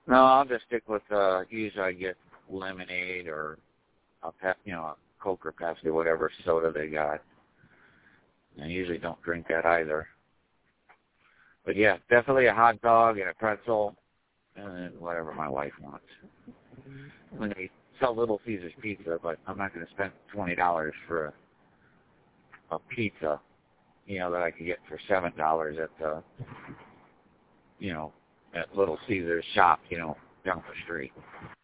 No, I'll just stick with, usually I get lemonade or a Coke or Pepsi, whatever soda they got. I usually don't drink that either. But yeah, definitely a hot dog and a pretzel and then whatever my wife wants. When they sell Little Caesars pizza, but I'm not going to spend $20 for a pizza, that I could get for $7 at the, at Little Caesars shop, down the street.